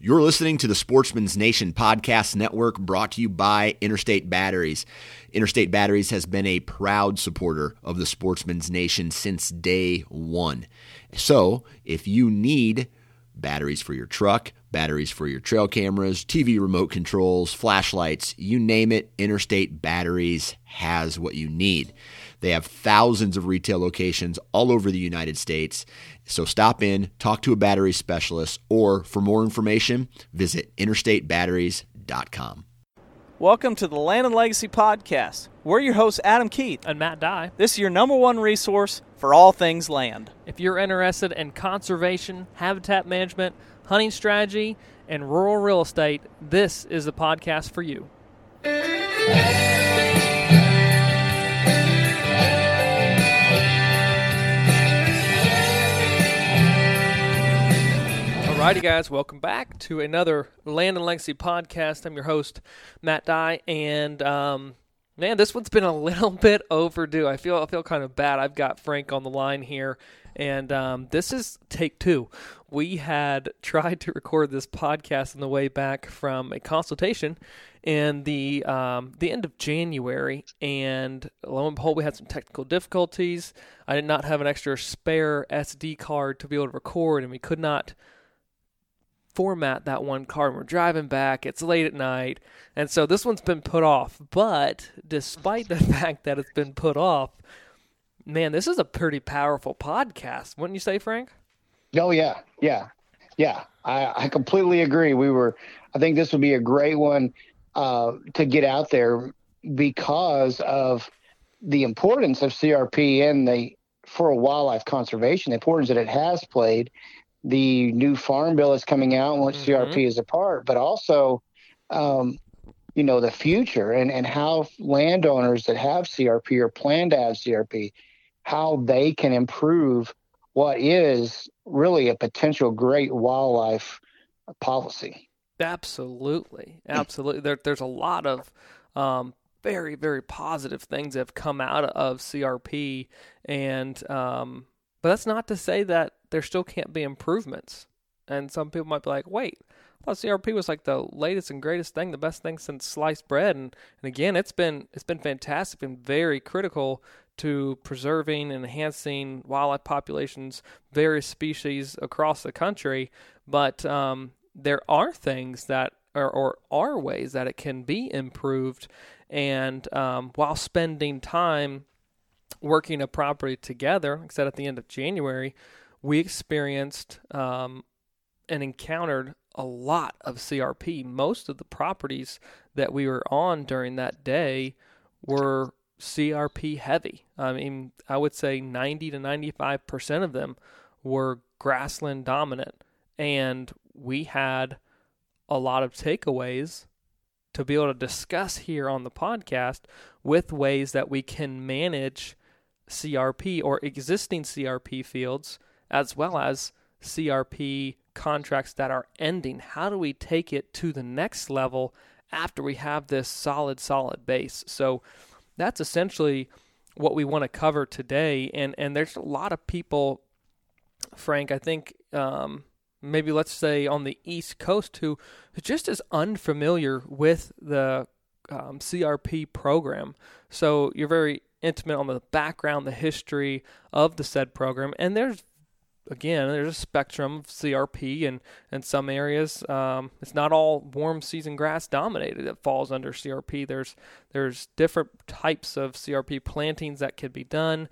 You're listening to the Sportsman's Nation Podcast Network, brought to you by Interstate Batteries. Interstate Batteries has been a proud supporter of the Sportsman's Nation since day one. So, if you need batteries for your truck, batteries for your trail cameras, TV remote controls, flashlights, you name it, Interstate Batteries has what you need. They have thousands of retail locations all over the United States. So stop in, talk to a battery specialist, or for more information, visit interstatebatteries.com. Welcome to the Land and Legacy Podcast. We're your hosts, Adam Keith and Matt Dye. This is your number one resource for all things land. If you're interested in conservation, habitat management, hunting strategy, and rural real estate, this is the podcast for you. Alrighty, guys, welcome back to another Land and Legacy podcast. I'm your host, Matt Dye, and man, this one's been a little bit overdue. I feel kind of bad. I've got Frank on the line here, and this is take two. We had tried to record this podcast on the way back from a consultation in the end of January, and lo and behold, we had some technical difficulties. I did not have an extra spare SD card to be able to record, and we could not format that one card. We're driving back, it's late at night, and so this one's been put off. But despite the fact that it's been put off, man, this is a pretty powerful podcast, wouldn't you say, Frank? Oh yeah. I completely agree. I think this would be a great one to get out there because of the importance of CRP and for wildlife conservation, the importance that it has played. The new farm bill is coming out, in which CRP is a part, but also, the future and how landowners that have CRP or plan to have CRP, how they can improve what is really a potential great wildlife policy. Absolutely. There's a lot of very, very positive things that have come out of CRP, and but that's not to say that there still can't be improvements. And some people might be like, wait, I thought CRP was like the latest and greatest thing, the best thing since sliced bread. And again, it's been fantastic and very critical to preserving and enhancing wildlife populations, various species across the country. But there are things that or are ways that it can be improved. And while spending time working a property together, like I said, at the end of January, we experienced and encountered a lot of CRP. Most of the properties that we were on during that day were CRP heavy. I mean, I would say 90 to 95% of them were grassland dominant. And we had a lot of takeaways to be able to discuss here on the podcast with ways that we can manage CRP or existing CRP fields, as well as CRP contracts that are ending. How do we take it to the next level after we have this solid base? So that's essentially what we want to cover today. And there's a lot of people, Frank, I think maybe let's say on the East Coast who just is unfamiliar with the CRP program. So you're very intimate on the background, the history of the said program, and there's a spectrum of CRP, and in some areas it's not all warm season grass dominated that falls under CRP. There's different types of CRP plantings that could be done.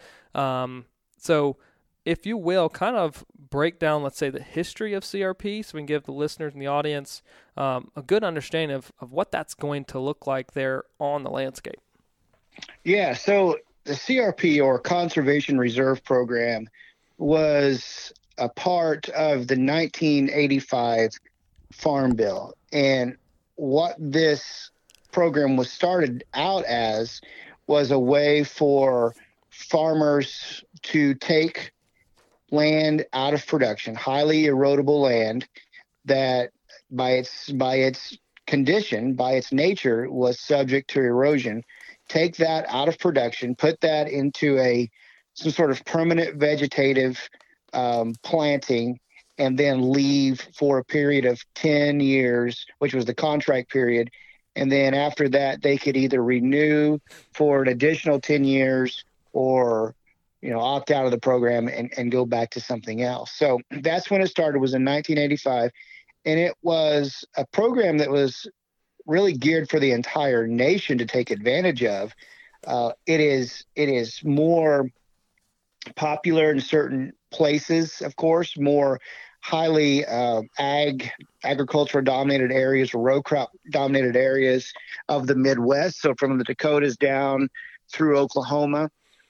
So if you will, kind of break down, let's say, the history of CRP so we can give the listeners and the audience a good understanding of what that's going to look like there on the landscape. Yeah, so the CRP, or Conservation Reserve Program, was a part of the 1985 Farm Bill. And what this program was started out as was a way for farmers to take land out of production, highly erodible land that by its condition, by its nature, was subject to erosion, take that out of production, put that into some sort of permanent vegetative planting, and then leave for a period of 10 years, which was the contract period. And then after that, they could either renew for an additional 10 years or, opt out of the program and go back to something else. So that's when it started, was in 1985. And it was a program that was really geared for the entire nation to take advantage of. It is more popular in certain places, of course, more highly agricultural dominated areas, row crop dominated areas of the Midwest. So from the Dakotas down through Oklahoma,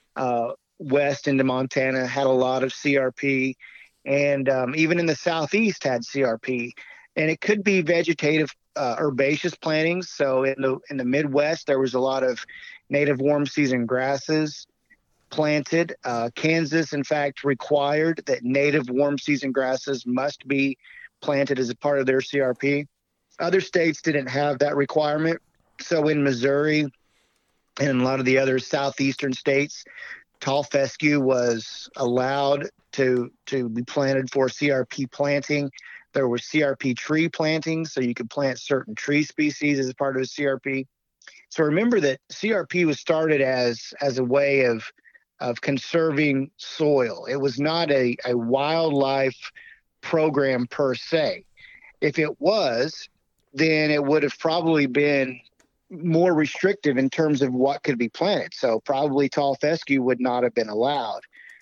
west into Montana had a lot of CRP, and even in the Southeast had CRP. And it could be vegetative herbaceous plantings. So in the Midwest, there was a lot of native warm season grasses planted. Kansas, in fact, required that native warm season grasses must be planted as a part of their CRP. Other states didn't have that requirement. So in Missouri and a lot of the other southeastern states, tall fescue was allowed to be planted for CRP planting. There were CRP tree plantings, so you could plant certain tree species as a part of a CRP. So remember that CRP was started as a way of conserving soil. It was not a wildlife program per se. If it was, then it would have probably been more restrictive in terms of what could be planted. So probably tall fescue would not have been allowed.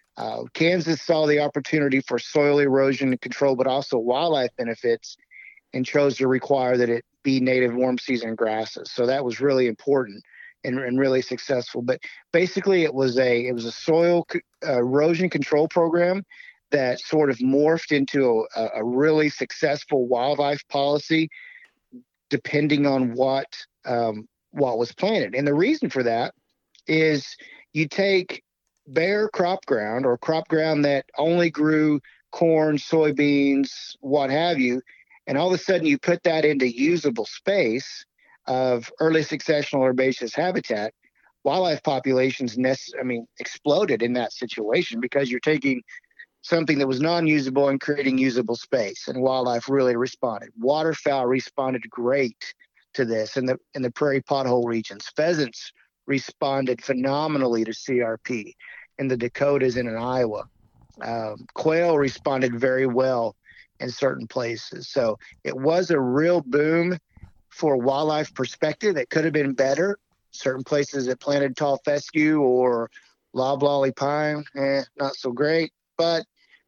Kansas saw the opportunity for soil erosion control, but also wildlife benefits, and chose to require that it be native warm season grasses. So that was really important and really successful. But basically, it was a soil erosion control program that sort of morphed into a really successful wildlife policy, depending on what was planted. And the reason for that is you take bare crop ground, or crop ground that only grew corn, soybeans, what have you, and all of a sudden you put that into usable space of early successional herbaceous habitat. Wildlife populations exploded in that situation, because you're taking something that was non-usable and creating usable space, and wildlife really responded. Waterfowl responded great to this in the prairie pothole regions. Pheasants responded phenomenally to CRP in the Dakotas and in Iowa. Quail responded very well in certain places. So it was a real boom for a wildlife perspective. It could have been better. Certain places that planted tall fescue or loblolly pine, not so great. But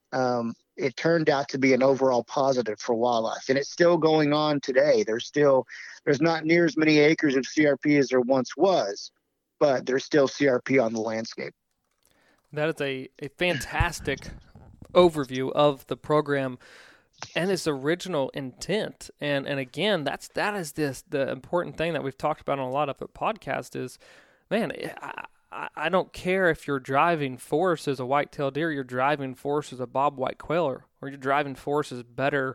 it turned out to be an overall positive for wildlife. And it's still going on today. There's not near as many acres of CRP as there once was, but there's still CRP on the landscape. That is a fantastic overview of the program and its original intent. And again, that is the important thing that we've talked about on a lot of the podcast is, man, I don't care if your driving force is a white-tailed deer, your driving force is a bobwhite quailer, or your driving force is better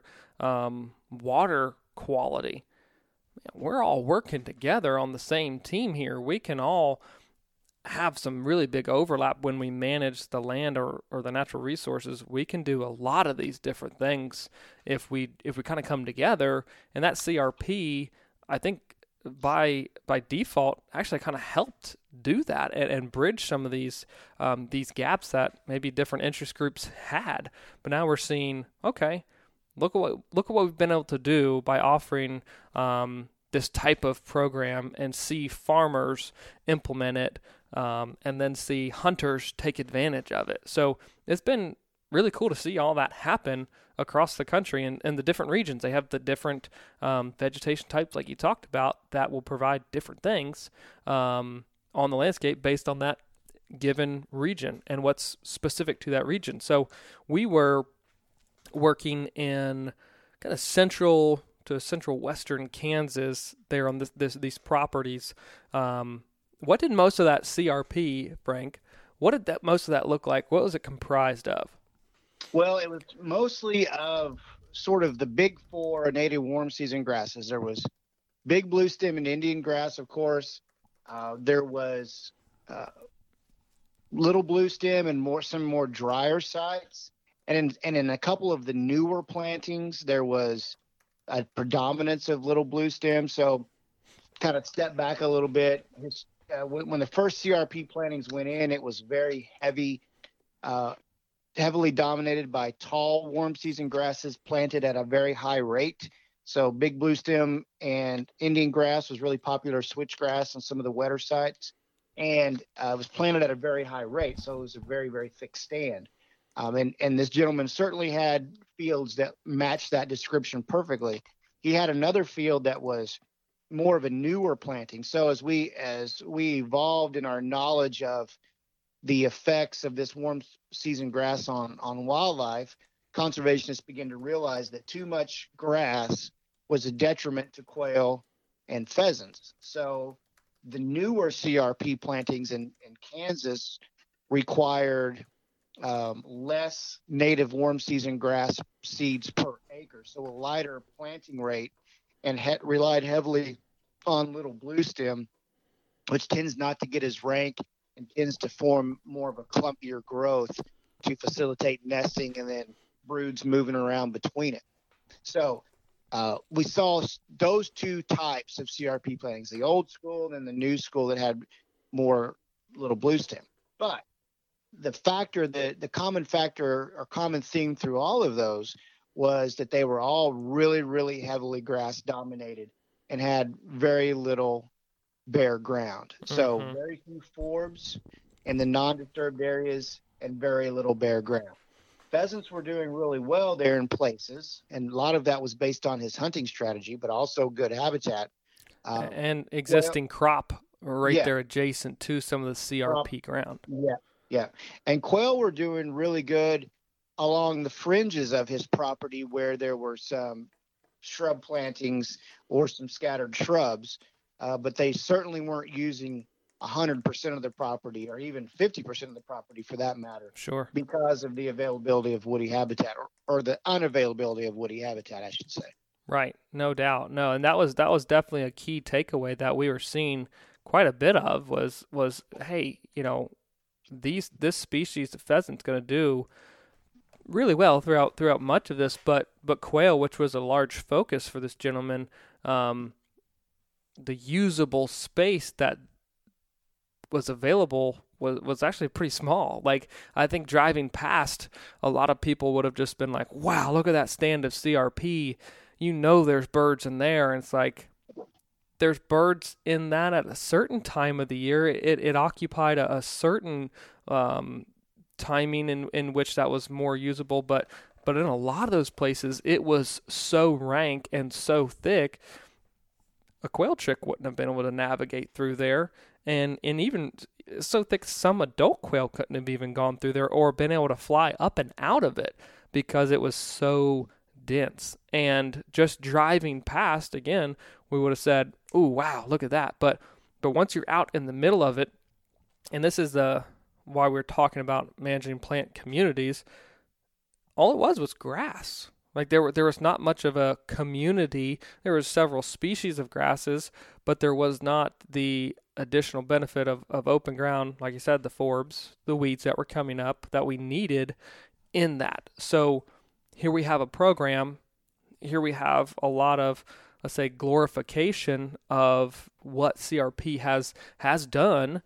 water quality. We're all working together on the same team here. We can all have some really big overlap when we manage the land or the natural resources. We can do a lot of these different things if we kind of come together. And that CRP, I think by default, actually kind of helped do that and bridge some of these gaps that maybe different interest groups had. But now we're seeing, okay, look at what we've been able to do by offering this type of program, and see farmers implement it, and then see hunters take advantage of it. So it's been really cool to see all that happen across the country and the different regions. They have the different vegetation types, like you talked about, that will provide different things on the landscape based on that given region and what's specific to that region. So we were working in kind of central western Kansas there on these properties. What did most of that CRP, Frank? What did most of that look like? What was it comprised of? Well, it was mostly of sort of the big four native warm season grasses. There was big blue stem and Indian grass, of course. There was little blue stem and some more drier sites. And in a couple of the newer plantings, there was a predominance of little blue stem. So kind of step back a little bit. When the first CRP plantings went in, it was very heavily dominated by tall warm season grasses planted at a very high rate. So big blue stem and Indian grass was really popular, switchgrass on some of the wetter sites, and it was planted at a very high rate. So it was a very, very thick stand. And this gentleman certainly had fields that matched that description perfectly. He had another field that was more of a newer planting. So as we evolved in our knowledge of the effects of this warm season grass on wildlife, conservationists began to realize that too much grass was a detriment to quail and pheasants. So the newer CRP plantings in Kansas required less native warm season grass seeds per acre, so a lighter planting rate, and relied heavily on little blue stem, which tends not to get as rank and tends to form more of a clumpier growth to facilitate nesting and then broods moving around between it. So we saw those two types of CRP plantings, the old school and the new school that had more little blue stem. But the common factor or common theme through all of those was that they were all really, really heavily grass dominated and had very little bare ground. So very few forbs in the non-disturbed areas and very little bare ground. Pheasants were doing really well there in places, and a lot of that was based on his hunting strategy, but also good habitat. And existing crop there adjacent to some of the CRP ground. Yeah. And quail were doing really good along the fringes of his property where there were some shrub plantings or some scattered shrubs, but they certainly weren't using 100% of the property or even 50% of the property for that matter. Sure. Because of the availability of woody habitat or the unavailability of woody habitat, I should say. Right. No doubt. No. And that was definitely a key takeaway that we were seeing quite a bit of was, hey, this species of pheasant's going to do really well throughout much of this, but quail, which was a large focus for this gentleman, the usable space that was available was actually pretty small. Like, I think driving past, a lot of people would have just been like, wow, look at that stand of CRP. There's birds in there. And it's like, there's birds in that at a certain time of the year. It occupied a certain timing in which that was more usable. But in a lot of those places, it was so rank and so thick, a quail chick wouldn't have been able to navigate through there. And even so thick, some adult quail couldn't have even gone through there or been able to fly up and out of it because it was so dense. And just driving past, again, we would have said, "Ooh, wow, look at that." But once you're out in the middle of it, and this is why we're talking about managing plant communities, all it was grass. Like there was not much of a community. There was several species of grasses, but there was not the additional benefit of open ground, like you said, the forbs, the weeds that were coming up that we needed in that. So here we have a program. Here we have a lot of, let's say, glorification of what CRP has done.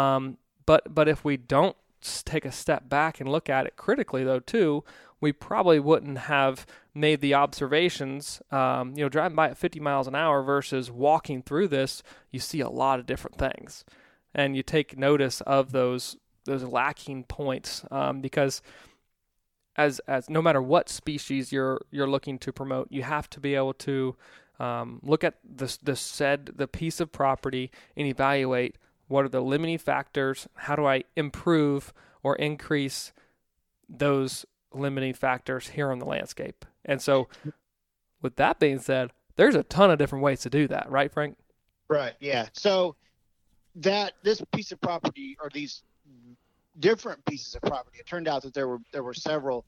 But if we don't take a step back and look at it critically, though, too, we probably wouldn't have made the observations. Driving by at 50 miles an hour versus walking through this, you see a lot of different things, and you take notice of those lacking points because as no matter what species you're looking to promote, you have to be able to look at the piece of property and evaluate what are the limiting factors. How do I improve or increase those limiting factors here on the landscape? And so with that being said, there's a ton of different ways to do that, right, Frank? Right. Yeah. So this piece of property, or these different pieces of property, it turned out that there were several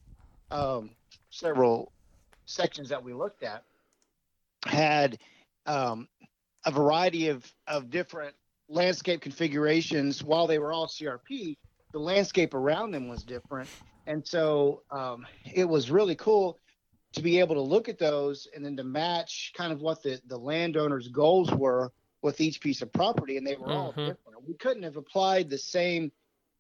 sections that we looked at had a variety of different landscape configurations. While they were all CRP, the landscape around them was different. And so it was really cool to be able to look at those and then to match kind of what the landowner's goals were with each piece of property, and they were all different. We couldn't have applied the same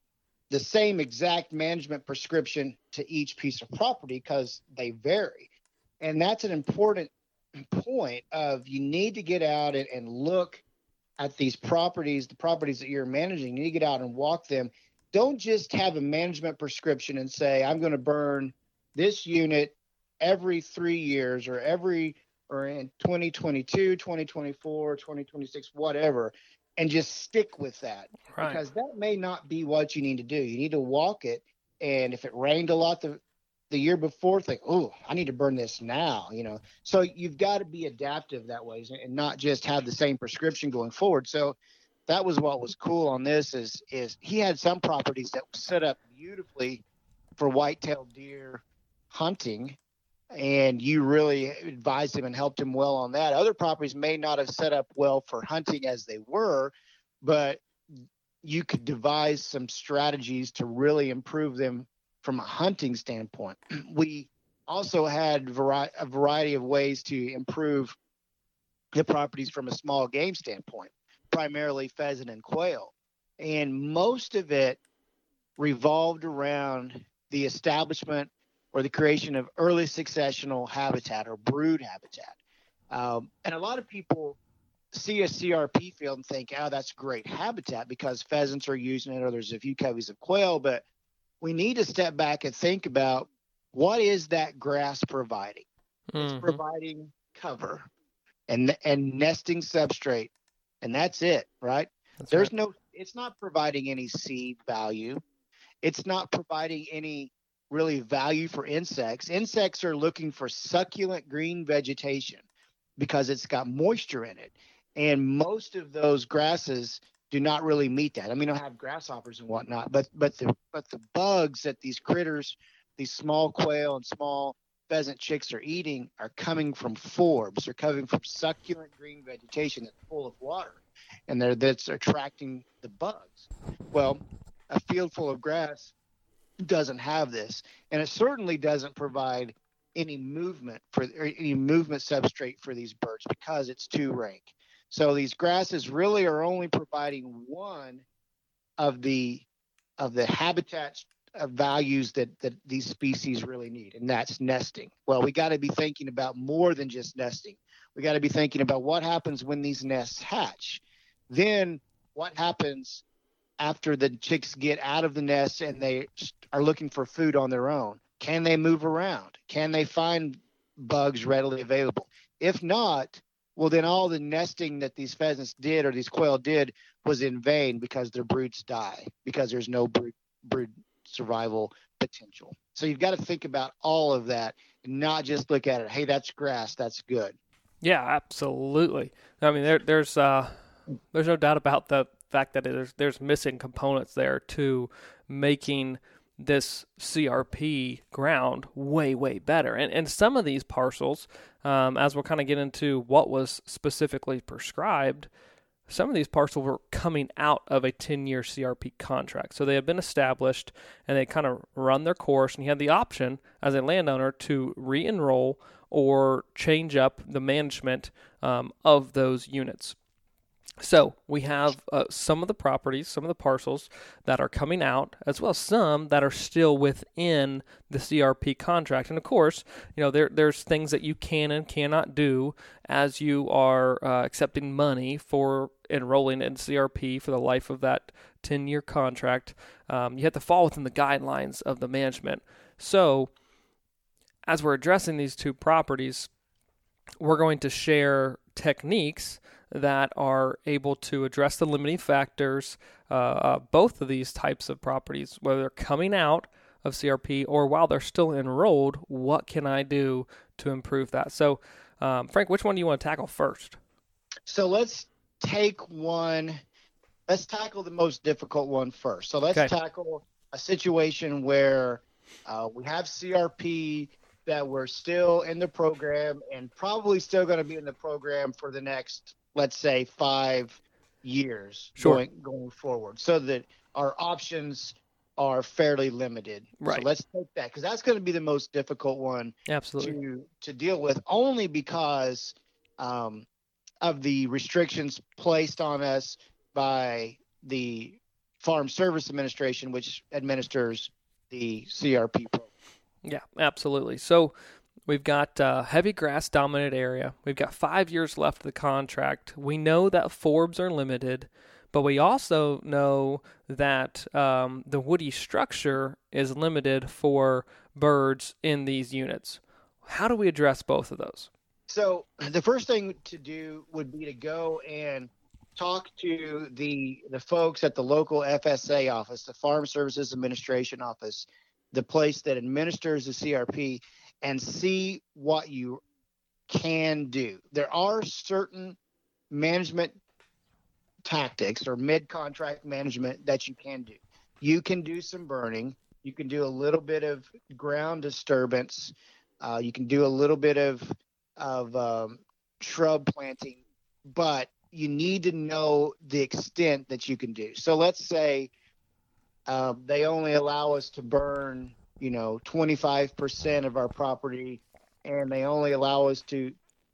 exact management prescription to each piece of property because they vary. And that's an important point of you need to get out and look at these properties, the properties that you're managing. You need to get out and walk them. Don't just have a management prescription and say, I'm going to burn this unit every 3 years or in 2022, 2024, 2026, whatever, and just stick with that. Right. Because that may not be what you need to do. You need to walk it. And if it rained a lot the year before, think, oh, I need to burn this now, So you've got to be adaptive that way and not just have the same prescription going forward. So that was what was cool on this is he had some properties that were set up beautifully for white-tailed deer hunting, and you really advised him and helped him well on that. Other properties may not have set up well for hunting as they were, but you could devise some strategies to really improve them from a hunting standpoint. We also had a variety of ways to improve the properties from a small game standpoint, primarily pheasant and quail. And most of it revolved around the establishment or the creation of early successional habitat or brood habitat. And a lot of people see a CRP field and think, oh, that's great habitat because pheasants are using it or there's a few coveys of quail. But we need to step back and think about what is that grass providing? It's providing cover and nesting substrate. And that's it, right? It's not providing any seed value. It's not providing any really value for insects. Insects are looking for succulent green vegetation because it's got moisture in it. And most of those grasses do not really meet that. I mean, they'll have grasshoppers and whatnot, but the bugs that these critters, these small quail and small pheasant chicks are eating are coming from forbs. They're coming from succulent green vegetation that's full of water, and that's attracting the bugs. Well, a field full of grass doesn't have this, and it certainly doesn't provide any movement substrate for these birds because it's too rank. So these grasses really are only providing one of the habitat values that these species really need, and that's nesting. Well, we got to be thinking about more than just nesting. We got to be thinking about what happens when these nests hatch. Then what happens after the chicks get out of the nest and they are looking for food on their own? Can they move around? Can they find bugs readily available? If not, well, then all the nesting that these pheasants did or these quail did was in vain because their broods die because there's no brood survival potential. So you've got to think about all of that and not just look at it, hey, that's grass, that's good. Yeah, absolutely. I mean, there's no doubt about the fact that there's missing components there to making this CRP ground way, way better. And some of these parcels, as we'll kind of get into what was specifically prescribed, some of these parcels were coming out of a 10-year CRP contract. So they had been established and they kind of run their course, and you had the option as a landowner to re-enroll or change up the management of those units. So we have some of the properties, some of the parcels that are coming out, as well as some that are still within the CRP contract. And of course, there's things that you can and cannot do as you are accepting money for enrolling in CRP for the life of that 10-year contract. You have to fall within the guidelines of the management. So as we're addressing these two properties, we're going to share techniques that are able to address the limiting factors, both of these types of properties, whether they're coming out of CRP or while they're still enrolled, what can I do to improve that? So, Frank, which one do you want to tackle first? So let's tackle the most difficult one first. So let's tackle a situation where we have CRP that we're still in the program and probably still going to be in the program for the next, let's say, 5 years going forward, so that our options are fairly limited. Right. So let's take that, because that's going to be the most difficult one Absolutely. to deal with, only because of the restrictions placed on us by the Farm Service Administration, which administers the CRP program. Yeah, absolutely. So we've got heavy grass dominant area. We've got 5 years left of the contract. We know that forbs are limited, but we also know that the woody structure is limited for birds in these units. How do we address both of those? So the first thing to do would be to go and talk to the folks at the local FSA office, the Farm Services Administration office, the place that administers the CRP, and see what you can do. There are certain management tactics or mid-contract management that you can do. You can do some burning. You can do a little bit of ground disturbance. You can do a little bit of shrub planting, but you need to know the extent that you can do. So let's say they only allow us to burn, 25% of our property, and they only allow us to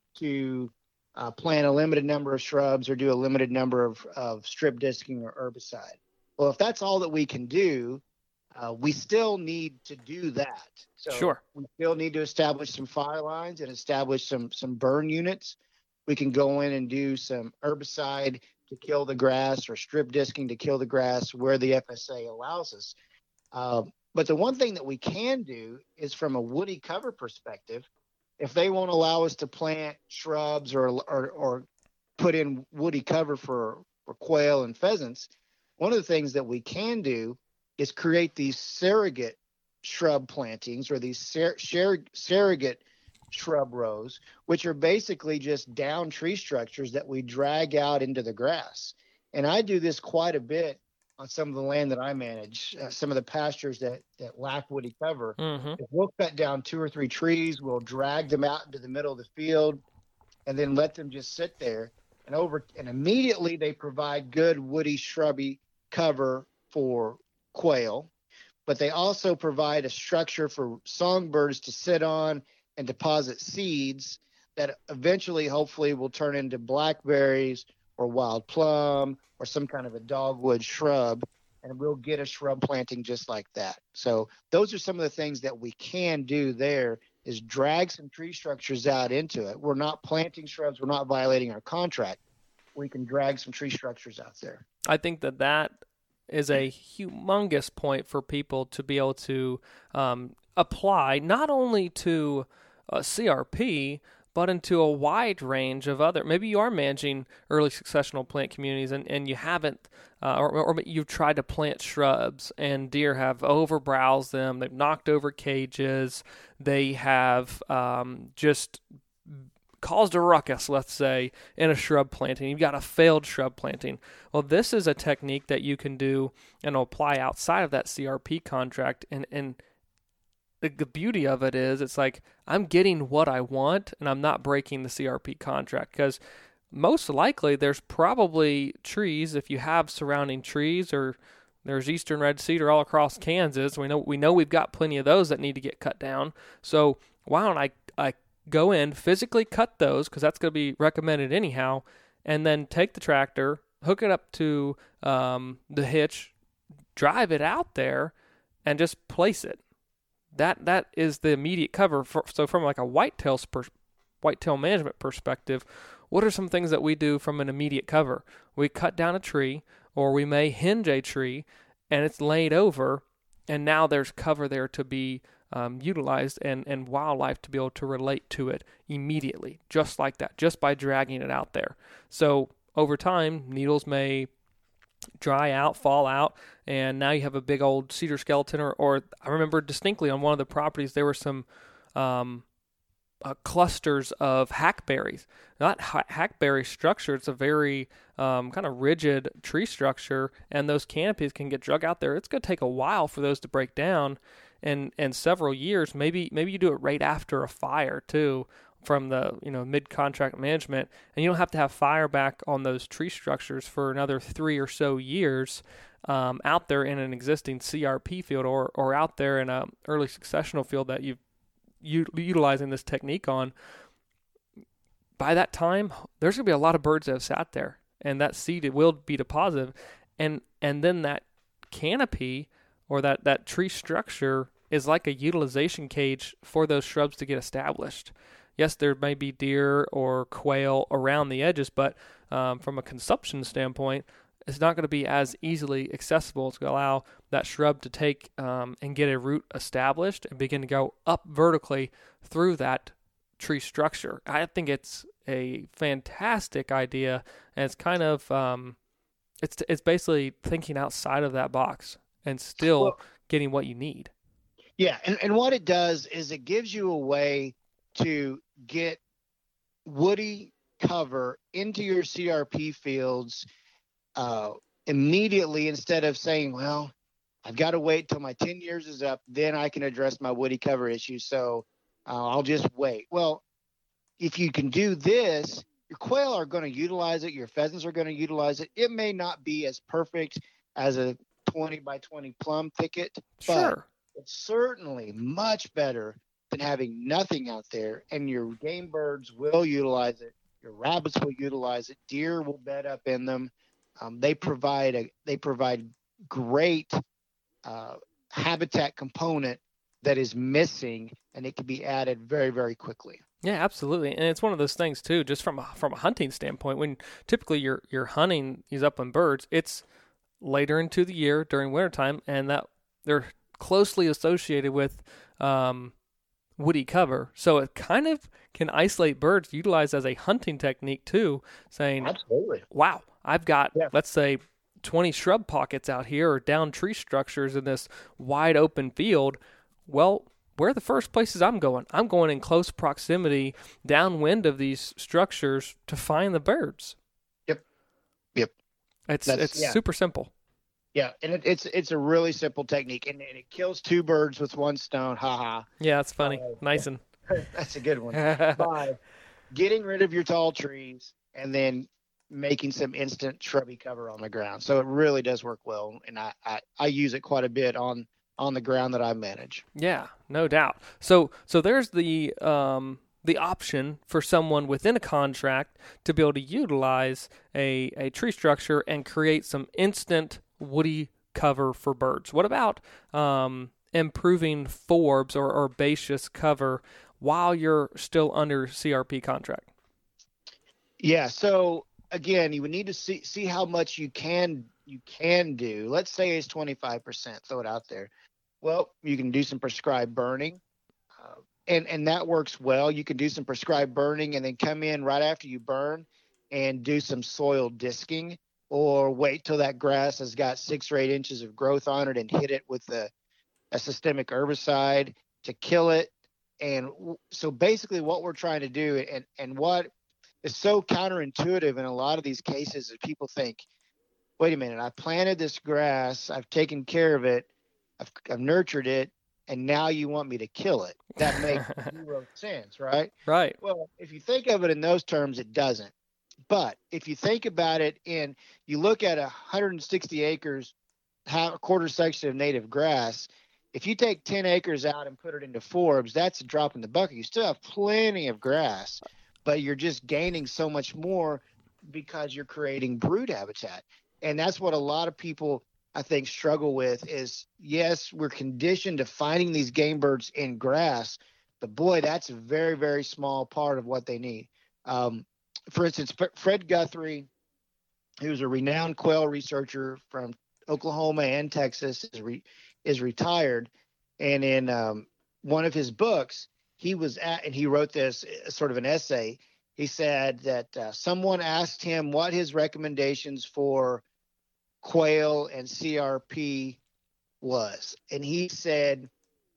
plant a limited number of shrubs or do a limited number of strip disking or herbicide. Well, if that's all that we can do, we still need to do that. So Sure. We still need to establish some fire lines and establish some burn units. We can go in and do some herbicide to kill the grass or strip disking to kill the grass where the FSA allows us. But the one thing that we can do is, from a woody cover perspective, if they won't allow us to plant shrubs or put in woody cover for quail and pheasants, one of the things that we can do is create these surrogate shrub plantings, or these surrogate shrub rows, which are basically just down tree structures that we drag out into the grass. And I do this quite a bit on some of the land that I manage, some of the pastures that lack woody cover. Mm-hmm. If we'll cut down 2 or 3 trees, we'll drag them out into the middle of the field and then let them just sit there. And immediately they provide good woody shrubby cover for quail, but they also provide a structure for songbirds to sit on and deposit seeds that eventually, hopefully, will turn into blackberries or wild plum or some kind of a dogwood shrub, and we'll get a shrub planting just like that. So those are some of the things that we can do there, is drag some tree structures out into it. We're not planting shrubs. We're not violating our contract. We can drag some tree structures out there. I think that is a humongous point for people to be able to apply, not only to CRP, but into a wide range of other. Maybe you are managing early successional plant communities and you haven't, or you've tried to plant shrubs and deer have overbrowsed them. They've knocked over cages. They have just caused a ruckus, let's say, in a shrub planting. You've got a failed shrub planting. Well, this is a technique that you can do and apply outside of that CRP contract. And the beauty of it is, it's like, I'm getting what I want and I'm not breaking the CRP contract, because most likely there's probably trees, if you have surrounding trees, or there's eastern red cedar all across Kansas. We know we've got plenty of those that need to get cut down. So why don't I go in, physically cut those, because that's going to be recommended anyhow, and then take the tractor, hook it up to the hitch, drive it out there, and just place it. That is the immediate cover. So from like a whitetail management perspective, what are some things that we do from an immediate cover? We cut down a tree, or we may hinge a tree, and it's laid over, and now there's cover there to be utilized and wildlife to be able to relate to it immediately, just like that, just by dragging it out there. So over time, needles may dry out, fall out, and now you have a big old cedar skeleton. Or I remember distinctly on one of the properties, there were some clusters of hackberries. Not hackberry structure, it's a very kind of rigid tree structure, and those canopies can get drug out there. It's going to take a while for those to break down, and several years. Maybe you do it right after a fire too. from the mid-contract management, and you don't have to have fire back on those tree structures for another 3 or so years out there in an existing CRP field or out there in a early successional field that you've utilizing this technique on. By that time, there's going to be a lot of birds that have sat there, and that seed will be deposited, and then that canopy or that tree structure is like a utilization cage for those shrubs to get established. Yes, there may be deer or quail around the edges, but from a consumption standpoint, it's not going to be as easily accessible to allow that shrub to take and get a root established and begin to go up vertically through that tree structure. I think it's a fantastic idea, and it's kind of it's basically thinking outside of that box and still getting what you need. Yeah, and what it does is it gives you a way to get woody cover into your CRP fields immediately, instead of saying, well, I've got to wait till my 10 years is up, then I can address my woody cover issue, so I'll just wait. Well, if you can do this, your quail are going to utilize it, your pheasants are going to utilize it. It may not be as perfect as a 20 by 20 plum thicket, but it's certainly much better than having nothing out there, and your game birds will utilize it. Your rabbits will utilize it. Deer will bed up in them. They provide great habitat component that is missing, and it can be added very, very quickly. Yeah, absolutely. And it's one of those things too, just from a hunting standpoint, when typically you're hunting these upland birds, it's later into the year during wintertime, and that they're closely associated with woody cover. So it kind of can isolate birds utilized as a hunting technique too, saying, absolutely, wow, I've got, let's say, 20 shrub pockets out here or down tree structures in this wide open field. Well, where are the first places I'm going? I'm going in close proximity downwind of these structures to find the birds. Yep. It's super simple. Yeah, and it's a really simple technique, and it kills two birds with one stone. Ha ha. Yeah, that's funny. Nice one. That's a good one. By getting rid of your tall trees and then making some instant shrubby cover on the ground. So it really does work well, and I use it quite a bit on the ground that I manage. Yeah, no doubt. So there's the option for someone within a contract to be able to utilize a tree structure and create some instant woody cover for birds. What about improving forbs or herbaceous cover while you're still under CRP contract? Yeah, so again, you would need to see how much you can do. Let's say it's 25%. Throw it out there. Well, you can do some prescribed burning, and that works well. You can do some prescribed burning and then come in right after you burn and do some soil disking, or wait till that grass has got 6 or 8 inches of growth on it and hit it with a systemic herbicide to kill it. And so basically what we're trying to do, and what is so counterintuitive in a lot of these cases, is people think, wait a minute, I planted this grass, I've taken care of it, I've nurtured it, and now you want me to kill it. That makes zero sense, right? Right. Well, if you think of it in those terms, it doesn't. But if you think about it you look at 160 acres, a quarter section of native grass, if you take 10 acres out and put it into forbs, that's a drop in the bucket. You still have plenty of grass, but you're just gaining so much more because you're creating brood habitat. And that's what a lot of people, I think, struggle with is, yes, we're conditioned to finding these game birds in grass, but boy, that's a very, very small part of what they need. For instance, Fred Guthrie, who's a renowned quail researcher from Oklahoma and Texas, is retired. And in one of his books, he wrote this sort of an essay. He said that someone asked him what his recommendations for quail and CRP was. And he said,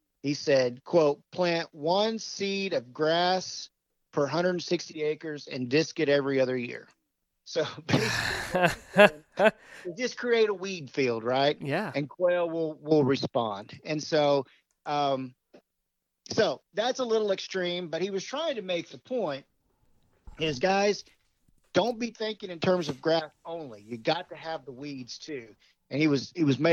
quote, plant 1 seed of grass per 160 acres and disc it every other year. So basically, just create a weed field, right? Yeah. And quail will respond. And so So that's a little extreme, but he was trying to make the point is, guys, don't be thinking in terms of grass only. You got to have the weeds too. And he was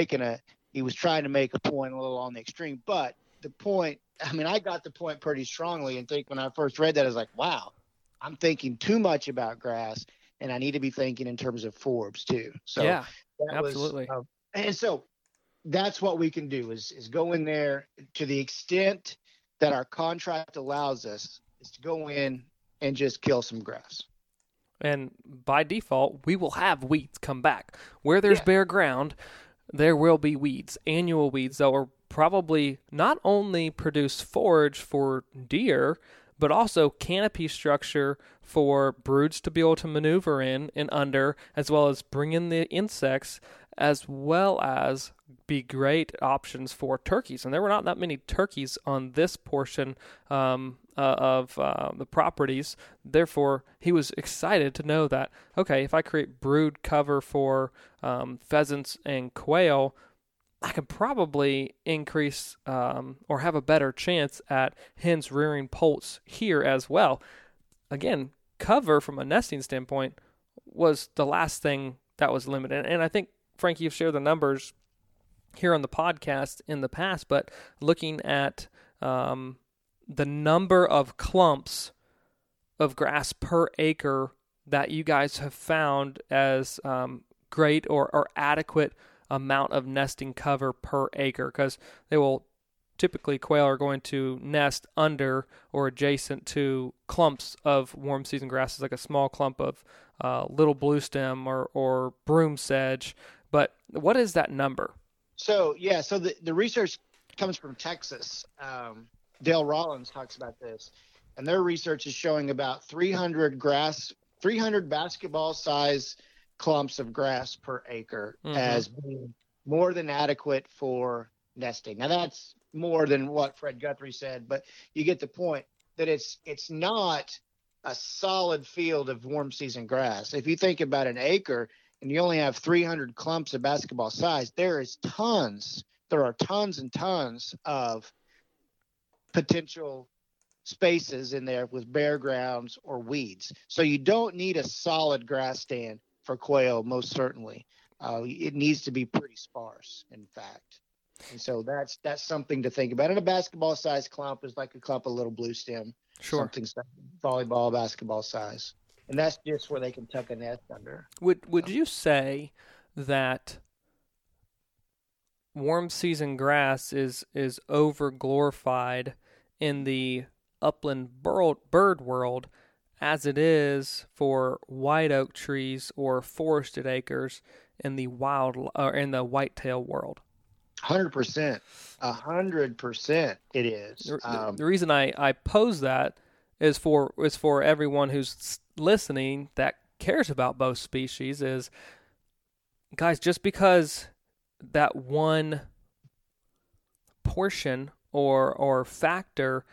trying to make a point a little on the extreme, but the point, I mean, I got the point pretty strongly, and think when I first read that, I was like, wow, I'm thinking too much about grass, and I need to be thinking in terms of forbs too. So yeah, absolutely. And so that's what we can do is go in there to the extent that our contract allows us, is to go in and just kill some grass. And by default, we will have weeds come back. Where there's bare ground, there will be weeds, annual weeds that will probably not only produce forage for deer, but also canopy structure for broods to be able to maneuver in and under, as well as bring in the insects, as well as be great options for turkeys. And there were not that many turkeys on this portion of the properties. Therefore, he was excited to know that, okay, if I create brood cover for pheasants and quail, I can probably increase or have a better chance at hens rearing poults here as well. Again, cover from a nesting standpoint was the last thing that was limited. And I think, Frank, you've shared the numbers here on the podcast in the past, but looking at the number of clumps of grass per acre that you guys have found as great or adequate amount of nesting cover per acre, because they will typically, quail are going to nest under or adjacent to clumps of warm season grasses, like a small clump of little blue stem or broom sedge. But what is that number? So the research comes from Texas. Dale Rollins talks about this, and their research is showing about 300 basketball size clumps of grass per acre as being more than adequate for nesting. Now that's more than what Fred Guthrie said, but you get the point that it's not a solid field of warm season grass. If you think about an acre and you only have 300 clumps of basketball size, there are tons and tons of potential spaces in there with bare grounds or weeds. So you don't need a solid grass stand for quail, most certainly. It needs to be pretty sparse, in fact. And so that's something to think about. And a basketball size clump is like a clump of little blue stem, something volleyball, basketball size. And that's just where they can tuck a nest under. Would you say that warm season grass is over glorified in the upland bird world as it is for white oak trees or forested acres in the in the whitetail world? 100%. 100% it is. The reason I pose that is for everyone who's listening that cares about both species is, guys, just because that one portion or factor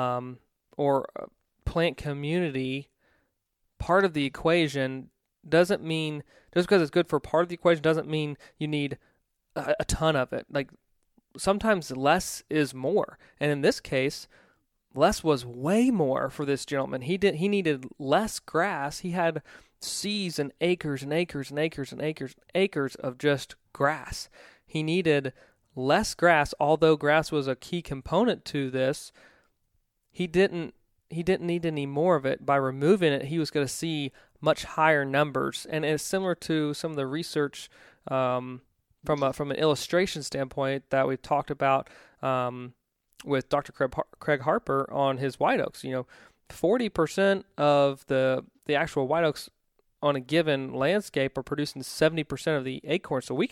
or plant community part of the equation doesn't mean, just because it's good for part of the equation doesn't mean you need a ton of it. Like, sometimes less is more, and in this case, less was way more for this gentleman. He needed less grass. He had seas and acres and acres and acres and acres and acres of just grass. He needed less grass, although grass was a key component to this. He didn't need any more of it. By removing it, he was going to see much higher numbers. And it's similar to some of the research from an illustration standpoint that we've talked about with Dr. Craig Harper on his white oaks. 40% of the actual white oaks on a given landscape are producing 70% of the acorns. So we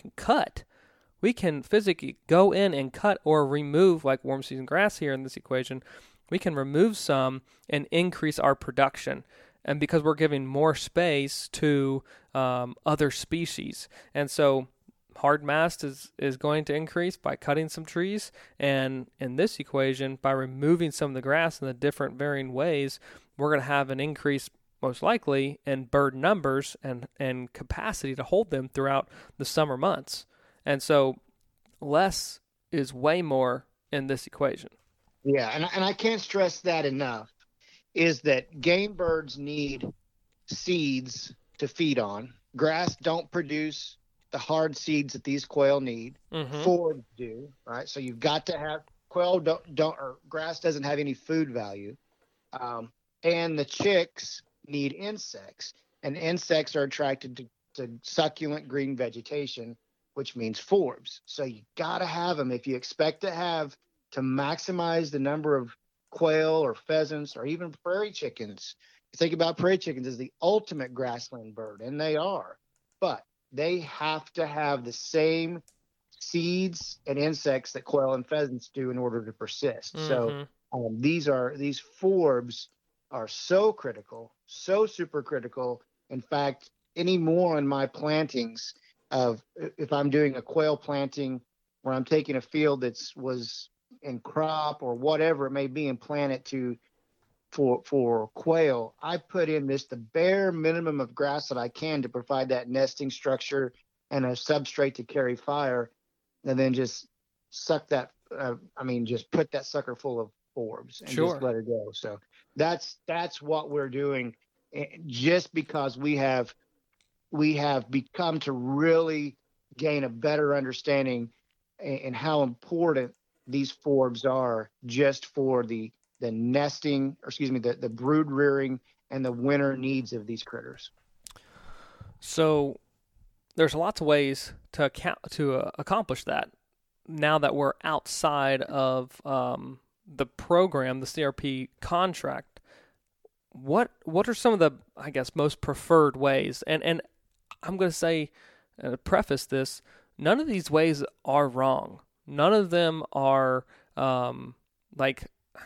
can physically go in and cut or remove, like warm season grass here in this equation. We can remove some and increase our production. And because we're giving more space to other species. And so hard mast is going to increase by cutting some trees. And in this equation, by removing some of the grass in the different varying ways, we're going to have an increase, most likely, in bird numbers and capacity to hold them throughout the summer months. And so less is way more in this equation. Yeah, and I can't stress that enough, is that game birds need seeds to feed on. Grass don't produce the hard seeds that these quail need. Mm-hmm. Forbs do, right? So you've got to have quail don't or grass doesn't have any food value, and the chicks need insects, and insects are attracted to succulent green vegetation, which means forbs. So you got to have them if you expect to maximize the number of quail or pheasants or even prairie chickens. You think about prairie chickens as the ultimate grassland bird, and they are, but they have to have the same seeds and insects that quail and pheasants do in order to persist. Mm-hmm. So these forbs are so critical, so super critical. In fact, any more in my plantings of if I'm doing a quail planting where I'm taking a field was in crop or whatever it may be and plant it for quail, I put in the bare minimum of grass that I can to provide that nesting structure and a substrate to carry fire, and then just suck that. Just put that sucker full of forbs and just let it go. So that's what we're doing, just because we have become to really gain a better understanding and how important these forbs are just for the nesting, or excuse me, the brood rearing and the winter needs of these critters. So there's lots of ways to accomplish that. Now that we're outside of the program, the CRP contract, what are some of the, I guess, most preferred ways? And I'm going to say, preface this, none of these ways are wrong. None of them are like,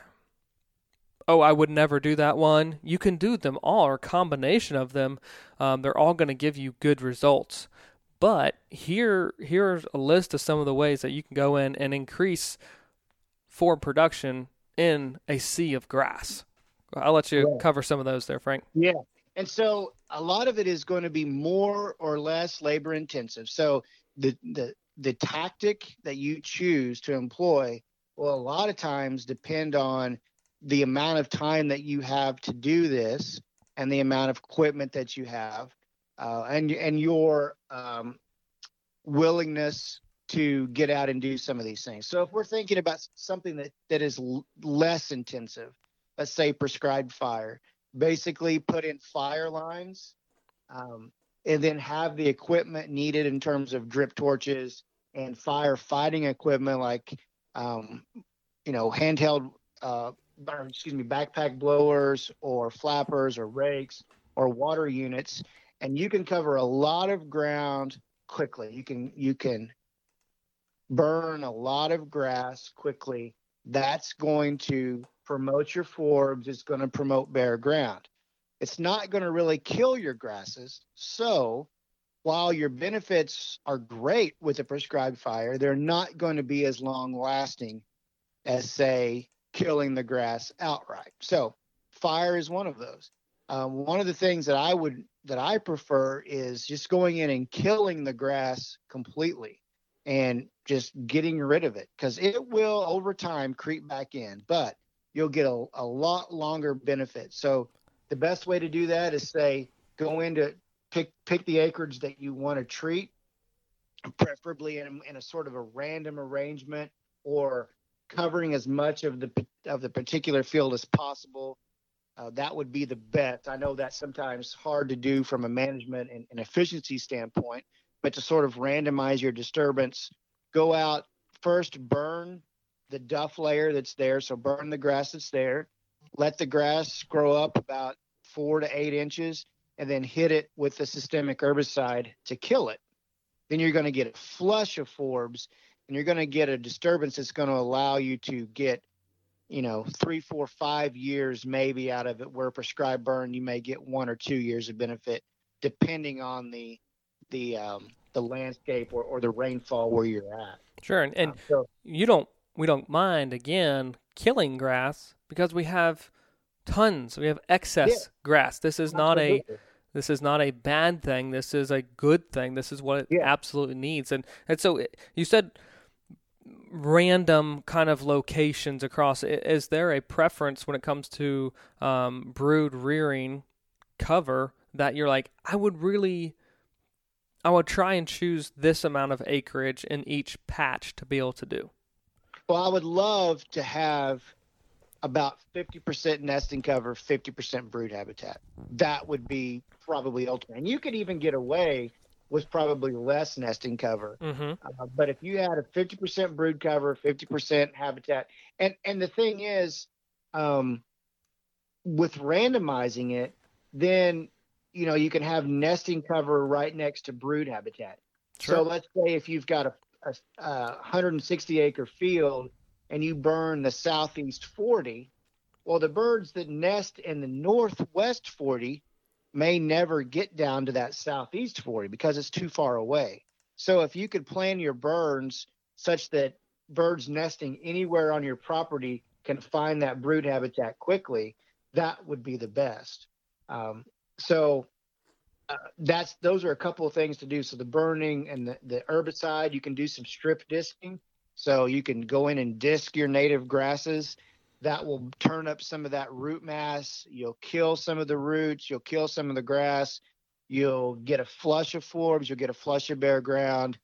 oh, I would never do that one. You can do them all, or a combination of them. They're all going to give you good results. But here's a list of some of the ways that you can go in and increase forb production in a sea of grass. I'll let you cover some of those there, Frank. Yeah. And so a lot of it is going to be more or less labor intensive. So the tactic that you choose to employ will a lot of times depend on the amount of time that you have to do this and the amount of equipment that you have, and your willingness to get out and do some of these things. So if we're thinking about something that is less intensive, let's say prescribed fire, basically put in fire lines, and then have the equipment needed in terms of drip torches and firefighting equipment like, handheld, backpack blowers or flappers or rakes or water units. And you can cover a lot of ground quickly. You can burn a lot of grass quickly. That's going to promote your forbs. It's going to promote bare ground. It's not going to really kill your grasses. So while your benefits are great with a prescribed fire, they're not going to be as long lasting as, say, killing the grass outright. So fire is one of those. One of the things that I prefer is just going in and killing the grass completely and just getting rid of it, because it will over time creep back in, but you'll get a lot longer benefit. So the best way to do that is, say, go into pick the acreage that you want to treat, preferably in a sort of a random arrangement, or covering as much of the particular field as possible. That would be the best. I know that's sometimes hard to do from a management and efficiency standpoint, but to sort of randomize your disturbance, go out first, burn the duff layer that's there. So burn the grass that's there, let the grass grow up about 4 to 8 inches, and then hit it with the systemic herbicide to kill it. Then you're going to get a flush of forbs, and you're going to get a disturbance that's going to allow you to get, 3, 4, 5 years maybe out of it, where prescribed burn, you may get 1 or 2 years of benefit, depending on the landscape or the rainfall where you're at. Sure. And we don't mind, again, killing grass, because we have tons. We have excess grass. This is not a bad thing. This is a good thing. This is what it absolutely needs. And so you said random kind of locations across. Is there a preference when it comes to brood rearing cover that you're like, I would try and choose this amount of acreage in each patch to be able to do? Well, I would love to have about 50% nesting cover, 50% brood habitat. That would be probably ultimate. And you could even get away with probably less nesting cover. But if you had a 50% brood cover, 50% habitat, and the thing is, with randomizing it, then, you can have nesting cover right next to brood habitat. Sure. So let's say if you've got a 160 acre field and you burn the southeast 40, well, the birds that nest in the northwest 40 may never get down to that southeast 40 because it's too far away. So if you could plan your burns such that birds nesting anywhere on your property can find that brood habitat quickly, that would be the best. Those are a couple of things to do. So the burning and the herbicide, you can do some strip disking. So you can go in and disc your native grasses. That will turn up some of that root mass. You'll kill some of the roots. You'll kill some of the grass. You'll get a flush of forbs. You'll get a flush of bare ground.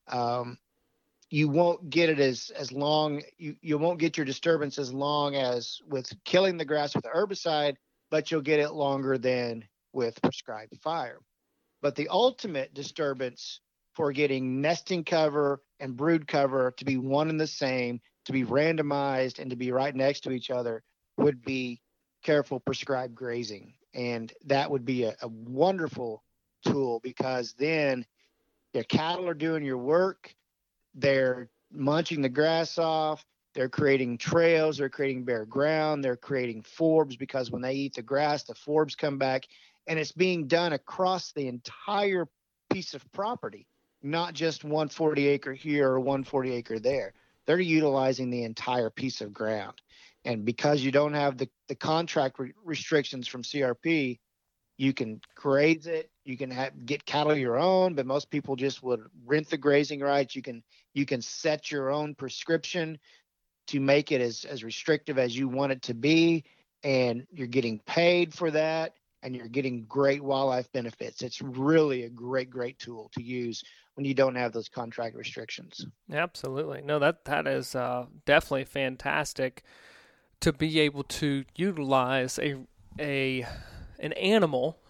You won't get it as long. You won't get your disturbance as long as with killing the grass with herbicide, but you'll get it longer than with prescribed fire. But the ultimate disturbance for getting nesting cover and brood cover to be one and the same, to be randomized and to be right next to each other would be careful prescribed grazing. And that would be a wonderful tool, because then your cattle are doing your work. They're munching the grass off. They're creating trails. They're creating bare ground. They're creating forbs, because when they eat the grass, the forbs come back. And it's being done across the entire piece of property, not just 140 acre here or 140 acre there. They're utilizing the entire piece of ground. And because you don't have the contract restrictions from CRP, you can graze it. You can get cattle your own, but most people just would rent the grazing rights. You can set your own prescription to make it as restrictive as you want it to be, and you're getting paid for that, and you're getting great wildlife benefits. It's really a great tool to use when you don't have those contract restrictions. Absolutely. No, that is definitely fantastic to be able to utilize an animal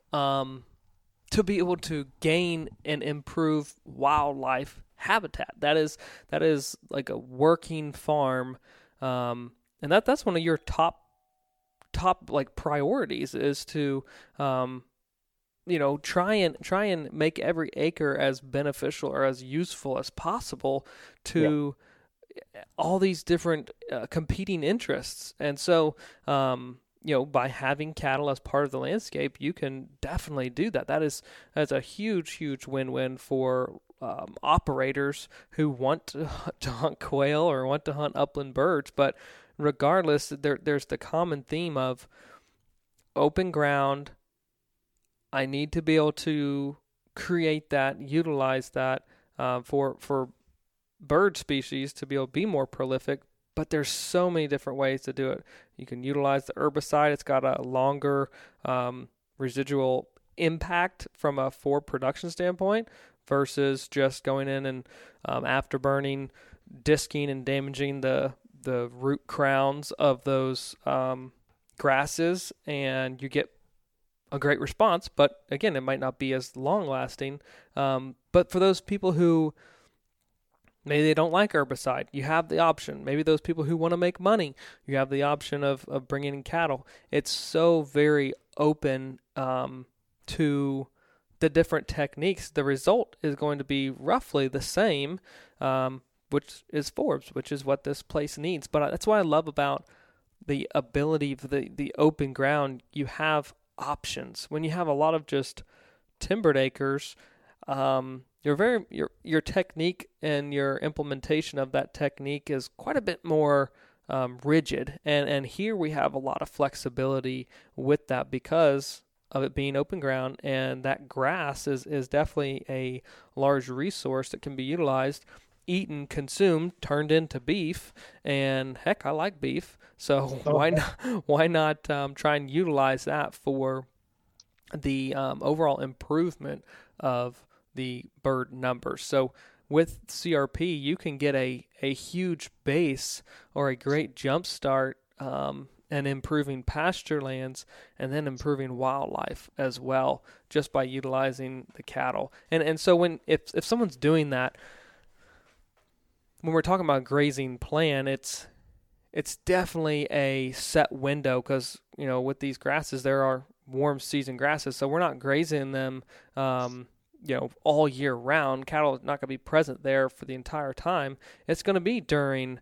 to be able to gain and improve wildlife habitat. That is like a working farm, and that's one of your top like priorities, is to try and make every acre as beneficial or as useful as possible to all these different competing interests. And so by having cattle as part of the landscape, you can definitely do that. That's a huge win-win for operators who want to hunt quail or want to hunt upland birds. But regardless, there's the common theme of open ground. I need to be able to create that, utilize that for bird species to be able to be more prolific. But there's so many different ways to do it. You can utilize the herbicide. It's got a longer residual impact from a forb production standpoint versus just going in and after burning, disking and damaging the root crowns of those grasses, and you get a great response. But again, it might not be as long lasting. But for those people who maybe they don't like herbicide, you have the option. Maybe those people who want to make money, you have the option of bringing in cattle. It's so very open to the different techniques. The result is going to be roughly the same, which is forbs, which is what this place needs. But that's what I love about the ability of the open ground. You have options. When you have a lot of just timbered acres, your technique and your implementation of that technique is quite a bit more rigid. And here we have a lot of flexibility with that because of it being open ground, and that grass is definitely a large resource that can be utilized. eaten, consumed, turned into beef, and heck, I like beef. So why not try and utilize that for the overall improvement of the bird numbers? So with CRP, you can get a huge base or a great jump start and improving pasture lands and then improving wildlife as well just by utilizing the cattle. And so if someone's doing that, when we're talking about grazing plan, it's definitely a set window because, with these grasses, there are warm season grasses, so we're not grazing them all year round. Cattle is not going to be present there for the entire time. It's going to be during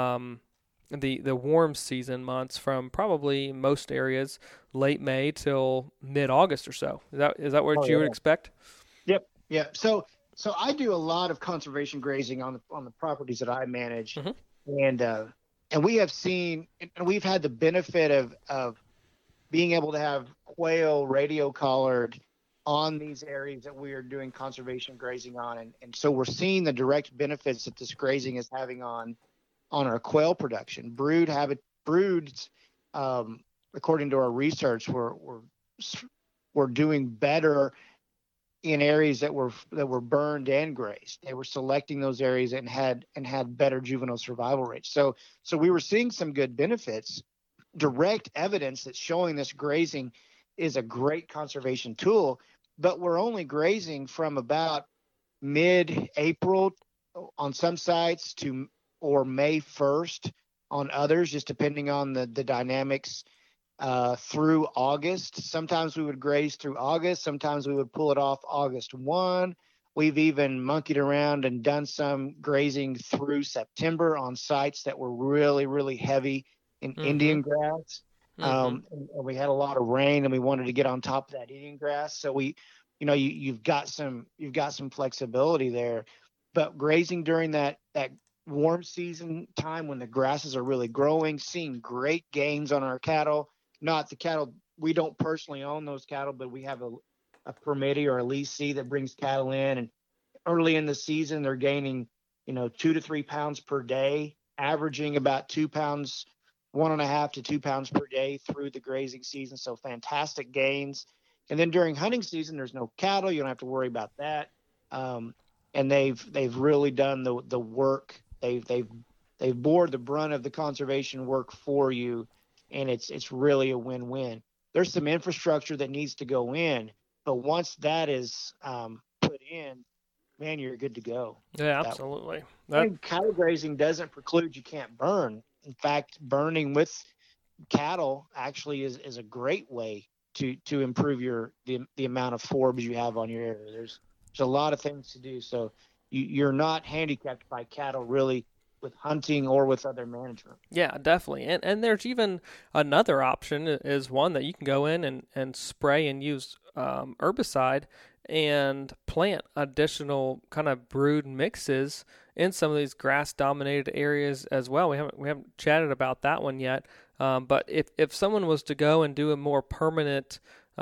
the warm season months from probably most areas late May till mid-August or so. Is that what you would expect? Yep. Yeah. So I do a lot of conservation grazing on the properties that I manage, and we have seen, and we've had the benefit of being able to have quail radio collared on these areas that we are doing conservation grazing on, and so we're seeing the direct benefits that this grazing is having on our quail production. Broods, according to our research, we're doing better in areas that were burned and grazed. They were selecting those areas and had better juvenile survival rates. So we were seeing some good benefits, direct evidence that's showing this grazing is a great conservation tool, but we're only grazing from about mid-April on some sites or May 1st on others, just depending on the dynamics through August. Sometimes we would graze through August. Sometimes we would pull it off August 1. We've even monkeyed around and done some grazing through September on sites that were really, really heavy in Indian grass. And we had a lot of rain and we wanted to get on top of that Indian grass. So you've got some flexibility there, but grazing during that warm season time when the grasses are really growing, seeing great gains on our cattle. Not the cattle, we don't personally own those cattle, but we have a permittee or a leasee that brings cattle in, and early in the season they're gaining 2 to 3 pounds per day, averaging about 2 pounds, 1.5 to 2 pounds per day through the grazing season. So fantastic gains. And then during hunting season, there's no cattle, you don't have to worry about that. And they've really done the work. They've bore the brunt of the conservation work for you, and it's really a win-win. There's some infrastructure that needs to go in, but once that is put in, man, you're good to go. Yeah, absolutely. Cattle grazing doesn't preclude you can't burn. In fact, burning with cattle actually is a great way to improve the amount of forbs you have on your area. There's a lot of things to do. So you're not handicapped by cattle really with hunting or with other management. Yeah, definitely. And there's even another option is one that you can go in and spray and use herbicide and plant additional kind of brood mixes in some of these grass-dominated areas as well. We haven't chatted about that one yet. But if someone was to go and do a more permanent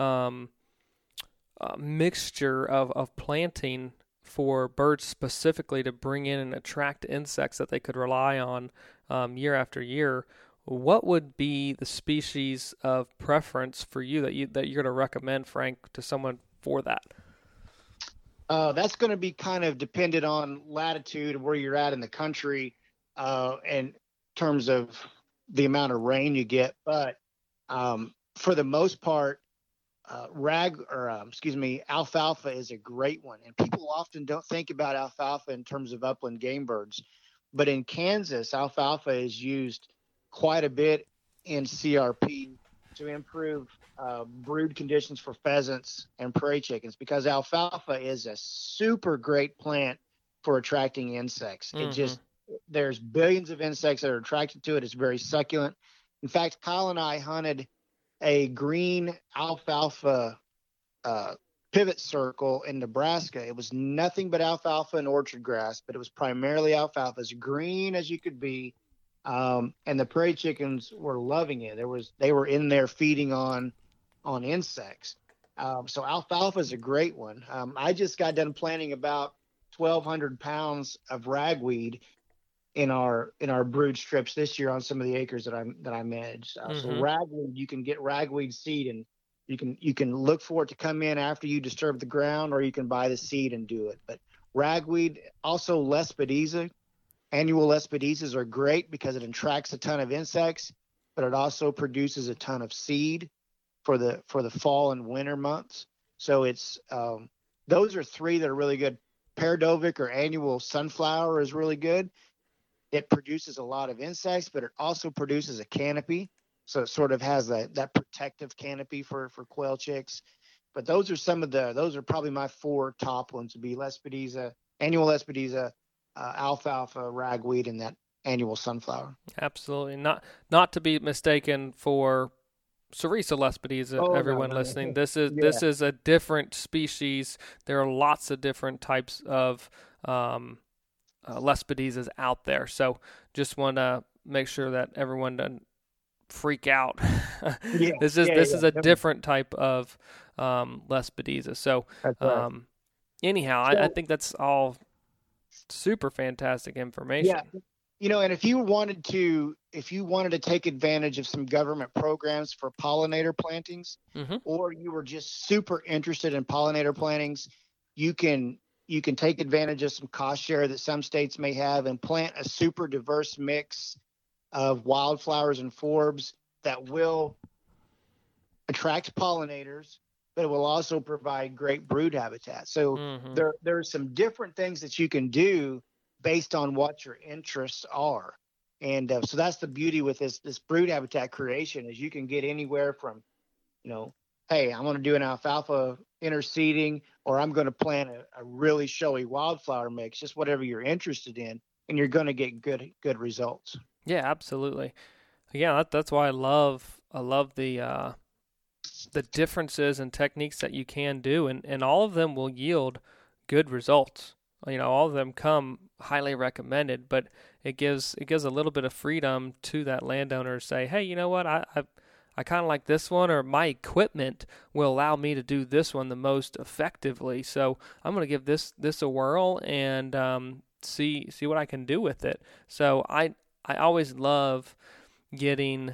mixture of planting for birds specifically to bring in and attract insects that they could rely on year after year, what would be the species of preference for you that you're going to recommend, Frank, to someone for that? That's going to be kind of dependent on latitude of where you're at in the country, and in terms of the amount of rain you get. But for the most part, alfalfa is a great one. And people often don't think about alfalfa in terms of upland game birds. But in Kansas, alfalfa is used quite a bit in CRP to improve brood conditions for pheasants and prairie chickens, because alfalfa is a super great plant for attracting insects. There's billions of insects that are attracted to it. It's very succulent. In fact, Kyle and I hunted a green alfalfa pivot circle in Nebraska. It was nothing but alfalfa and orchard grass, but it was primarily alfalfa, as green as you could be. And the prairie chickens were loving it. They were in there feeding on insects. So alfalfa is a great one. I just got done planting about 1,200 pounds of ragweed in our brood strips this year on some of the acres that I manage. So ragweed, you can get ragweed seed, and you can look for it to come in after you disturb the ground, or you can buy the seed and do it. But ragweed, also Lespedeza, annual Lespedezas are great because it attracts a ton of insects, but it also produces a ton of seed for the fall and winter months. So it's those are three that are really good. Paradovic, or annual sunflower, is really good. It produces a lot of insects, but it also produces a canopy. So it sort of has that protective canopy for quail chicks. But those are probably my four top ones, would be Lespedeza, annual Lespedeza, alfalfa, ragweed, and that annual sunflower. Absolutely. Not to be mistaken for Cerisa Lespedeza, everyone listening. This is a different species. There are lots of different types of Lespedezas out there. So just want to make sure that everyone doesn't freak out. This is a different type of Lespedeza. So anyhow, I think that's all super fantastic information. Yeah. And if you wanted to take advantage of some government programs for pollinator plantings, or you were just super interested in pollinator plantings, you can take advantage of some cost share that some states may have and plant a super diverse mix of wildflowers and forbs that will attract pollinators, but it will also provide great brood habitat. So there are some different things that you can do based on what your interests are. And so that's the beauty with this brood habitat creation, is you can get anywhere from, hey, I'm going to do an alfalfa interseeding, or I'm going to plant a really showy wildflower mix, just whatever you're interested in, and you're going to get good results. Yeah, absolutely. Yeah, that's why I love the differences and techniques that you can do, and all of them will yield good results. All of them come highly recommended, but it gives a little bit of freedom to that landowner to say, hey, you know what, I kind of like this one, or my equipment will allow me to do this one the most effectively. So I'm going to give this a whirl and see what I can do with it. So I always love getting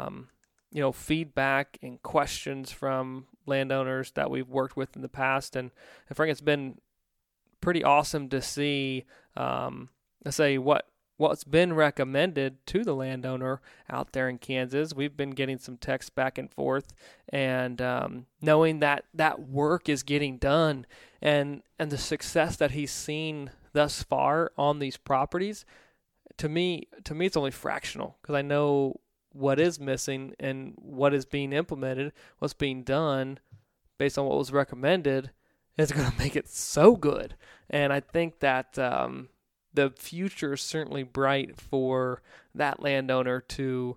feedback and questions from landowners that we've worked with in the past, and Frank, it's been pretty awesome to see, let's say, what's been recommended to the landowner out there in Kansas. We've been getting some texts back and forth, and knowing that work is getting done, and the success that he's seen thus far on these properties, to me it's only fractional, because I know what is missing and what is being implemented, what's being done based on what was recommended, is going to make it so good. And I think that the future is certainly bright for that landowner to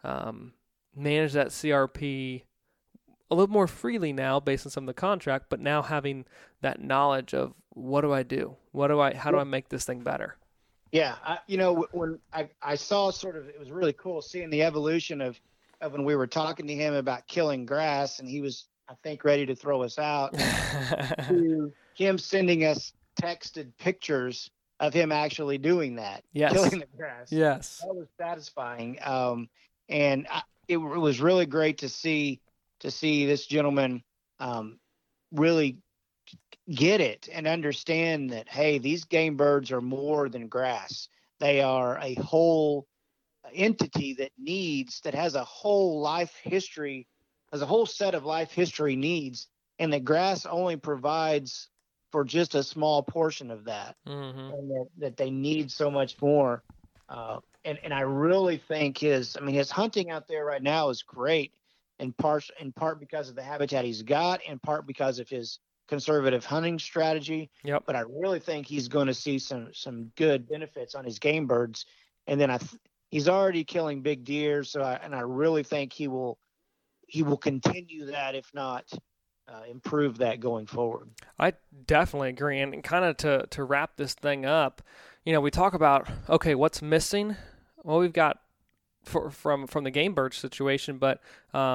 manage that CRP a little more freely now based on some of the contract, but now having that knowledge of, what do I do? How do I make this thing better? Yeah. When I saw it was really cool seeing the evolution of when we were talking to him about killing grass, and he was, I think, ready to throw us out, to him sending us texted pictures of him actually doing that, killing the grass. Yes. That was satisfying. And it was really great to see this gentleman really get it and understand that, hey, these game birds are more than grass. They are a whole entity that has a whole life history, has a whole set of life history needs, and the grass only provides for just a small portion of that, and that they need so much more. And I really think his hunting out there right now is great, in part because of the habitat he's got, in part because of his conservative hunting strategy. Yep. But I really think he's going to see some good benefits on his game birds. And then he's already killing big deer, so I really think he will continue that, if not improve that going forward. I definitely agree. And kind of to wrap this thing up, we talk about, okay, what's missing? Well, we've got from the game bird situation, but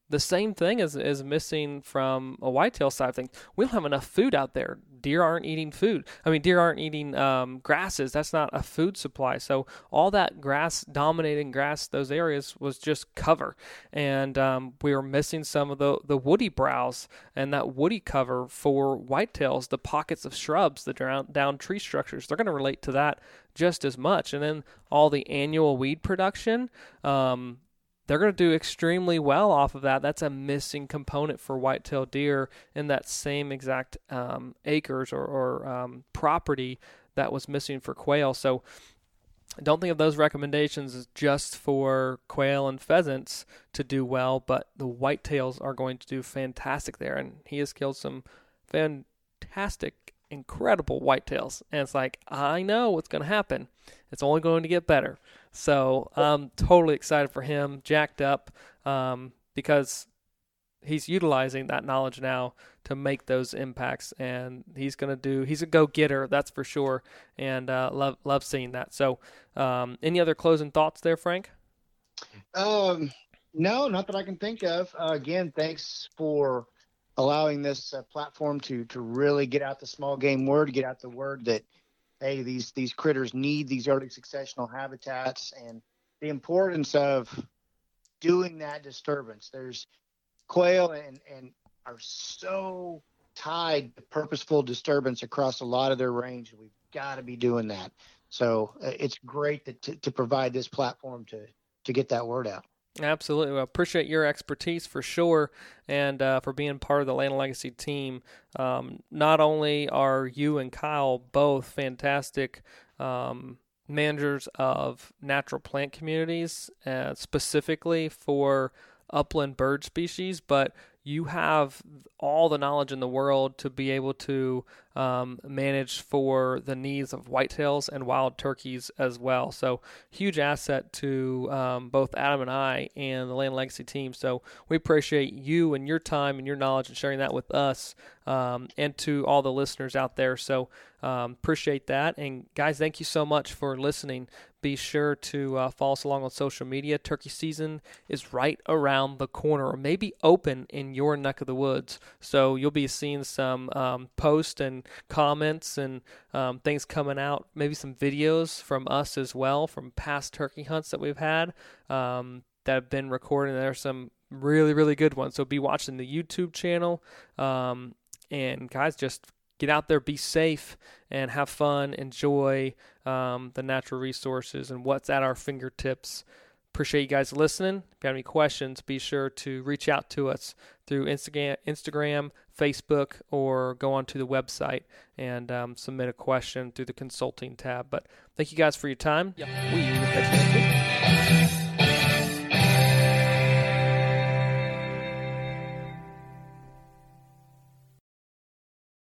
the same thing is missing from a whitetail side of things. We don't have enough food out there. Deer aren't eating food. Deer aren't eating grasses. That's not a food supply. So all that grass, dominating grass, those areas was just cover. And we were missing some of the woody browse and that woody cover for whitetails, the pockets of shrubs, the down tree structures. They're going to relate to that just as much. And then all the annual weed production, they're going to do extremely well off of that. That's a missing component for whitetail deer in that same exact acres or property that was missing for quail. So I don't think of those recommendations as just for quail and pheasants to do well, but the whitetails are going to do fantastic there. And he has killed some fantastic, incredible whitetails. And it's like, I know what's going to happen. It's only going to get better. So I'm totally excited for him, jacked up, because he's utilizing that knowledge now to make those impacts, and he's a go-getter, that's for sure, and love seeing that. So any other closing thoughts there, Frank? No, not that I can think of. Again, thanks for allowing this platform to really get out the small game word, get out the word that, hey, these critters need these early successional habitats, and the importance of doing that disturbance. There's quail and are so tied to purposeful disturbance across a lot of their range. We've got to be doing that. So it's great to provide this platform to get that word out. Absolutely. Well, appreciate your expertise for sure, and for being part of the Land and Legacy team. Not only are you and Kyle both fantastic managers of natural plant communities, specifically for upland bird species, but you have all the knowledge in the world to be able to manage for the needs of whitetails and wild turkeys as well. So huge asset to both Adam and I and the Land Legacy team. So we appreciate you and your time and your knowledge and sharing that with us and to all the listeners out there. So appreciate that. And guys, thank you so much for listening. Be sure to follow us along on social media. Turkey season is right around the corner, or maybe open in your neck of the woods. So you'll be seeing some posts and comments and things coming out, maybe some videos from us as well, from past turkey hunts that we've had that have been recorded. And there are some really, really good ones. So be watching the YouTube channel. And guys, just get out there, be safe, and have fun. Enjoy the natural resources and what's at our fingertips. Appreciate you guys listening. If you have any questions, be sure to reach out to us through Instagram, Facebook, or go onto the website and submit a question through the consulting tab. But thank you guys for your time. We will catch you next week.